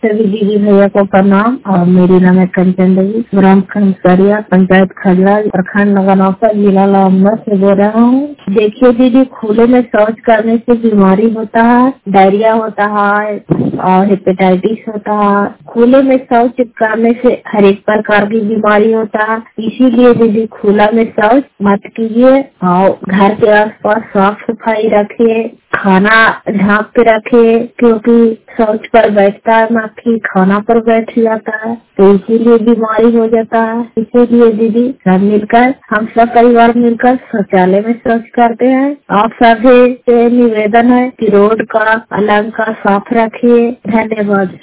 सभी दीदी भैया को प्रणाम। और मेरी नाम है कंचन देवी, ग्राम खंडसरिया, पंचायत खजरा, प्रखंड नगरनौसा, जिला लामबगढ़ से बोल रहा हूँ। देखिए दीदी, खुले में शौच करने से बीमारी होता है, डायरिया होता है और हेपेटाइटिस होता है। खुले में शौच करने से हर एक प्रकार की बीमारी होता है, इसीलिए दीदी खुला में शौच मत कीजिए और घर के आसपास साफ सफाई रखिए, खाना ढाँप के रखिए, क्योंकि शौच पर बैठता है मक्खी, खाना पर बैठ जाता है तो इसीलिए बीमारी हो जाता है। इसीलिए दीदी हम सब परिवार मिलकर शौचालय में शौच करते हैं। आप सभी से निवेदन है कि रोड का अलग का साफ रखिए। धन्यवाद।